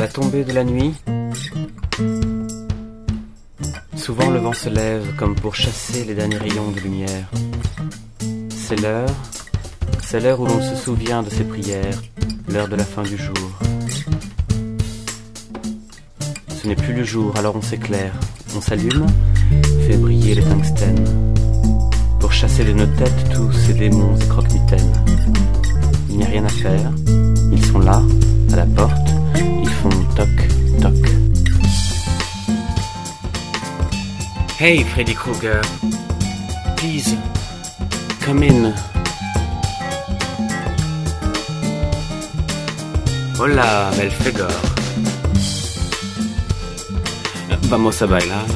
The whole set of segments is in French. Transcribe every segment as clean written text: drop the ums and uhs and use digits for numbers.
la tombée de la nuit, souvent le vent se lève comme pour chasser les derniers rayons de lumière. C'est l'heure où l'on se souvient de ses prières, l'heure de la fin du jour. Ce n'est plus le jour, alors on s'éclaire, on s'allume, fait briller les tungstènes, pour chasser de nos têtes tous ces démons et croque-mitaines. Il n'y a rien à faire, ils sont là, à la porte, ils font toc, toc. Hey Freddy Krueger, please, come in. Hola, Belfegor. Vamos a bailar.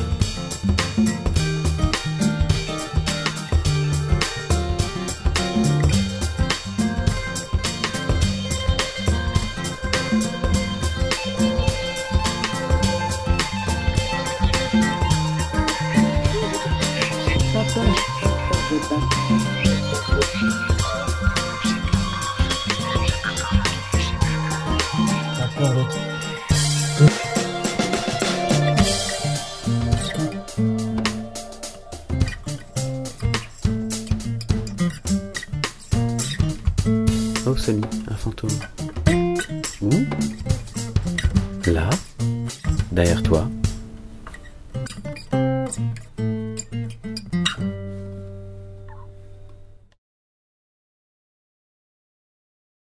Oh Sony, un fantôme. Où? Là? Derrière toi?